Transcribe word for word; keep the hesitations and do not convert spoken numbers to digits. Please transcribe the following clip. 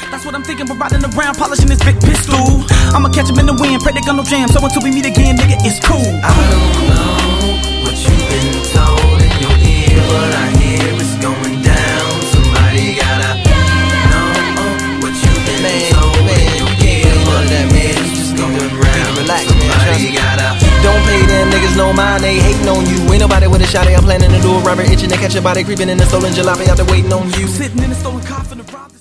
That's what I'm thinking, but riding around, polishing this big pistol. I'ma catch him in the wind, pray they got no jam. So until we meet again, nigga, it's cool. I don't know what you've been told in your ear, but I hear it's going down. Somebody gotta know what you've been man, told man, in your ear, but that man is just going round. Relax, Somebody man, gotta. don't pay them niggas no mind, they hating on you. Ain't nobody with a shot, I'm planning to do a rubber itching to catch your body creeping in the stolen jalopy out there waiting on you. Sitting in a stolen car for the robbers.